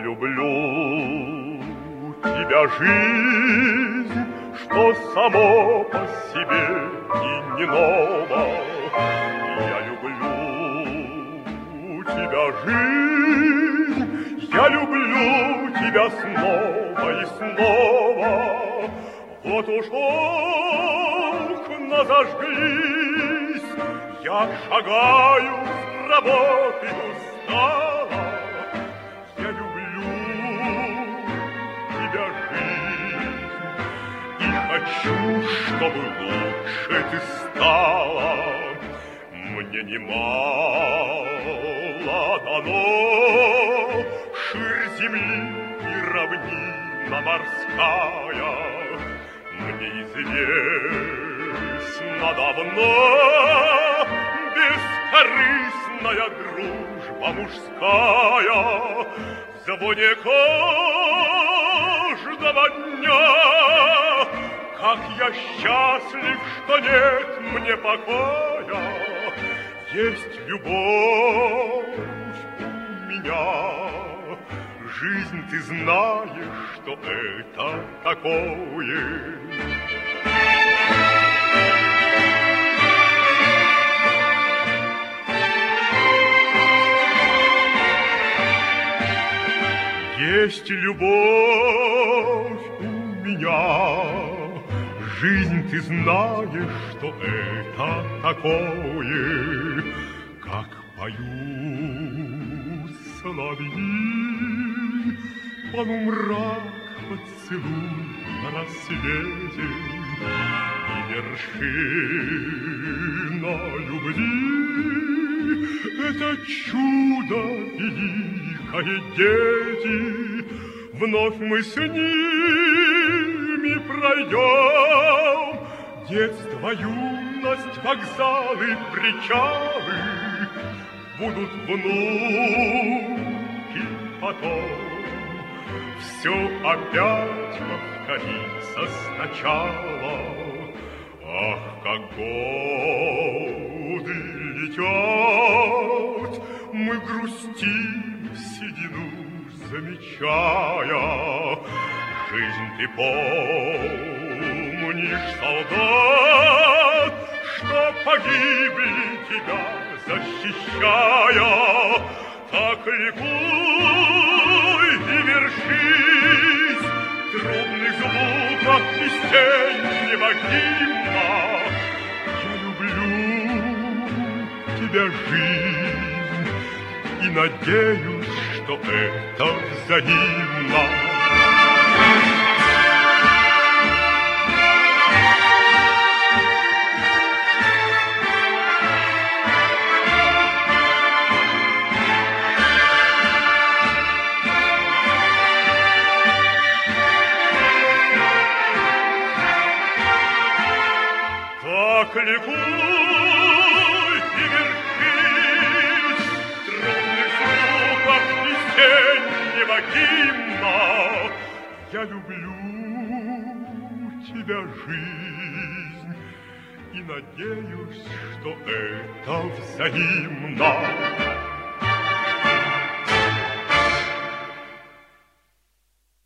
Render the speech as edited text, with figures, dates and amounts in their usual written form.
люблю тебя, жизнь, что само по себе и не ново. Я люблю тебя, жизнь, я люблю тебя снова и снова. Вот уж окна зажглись, я шагаю с работы устала. Я люблю тебя, жизнь, и хочу, чтобы лучше ты стала. Мне немало дано, ширь земли и равнина морская. Мне известно давно бескорыстная дружба мужская. В звоне каждого дня, как я счастлив, что нет мне покоя. Есть любовь у меня. Жизнь, ты знаешь, что это такое. Есть любовь у меня. Жизнь, ты знаешь, что это такое. Как поют соловьи, полумрак поцелуй на рассвете, и вершина любви — это чудо великое, дети. Вновь мы с ними пройдем детство, юность, вокзалы, причалы. Будут внуки потом, все опять повторится сначала. Ах, как годы летят, мы грустим в седину, замечая. Жизнь, ты помнишь, солдат, что погибли тебя защищая. Так ликуй и вершись трубных звуков весеннего гимна. Я люблю тебя, жизнь, и надеюсь, что это взаимно. Так ликуй и вершись трубных звуков весеннего гимна. Я люблю тебя, жизнь, и надеюсь, что это взаимно.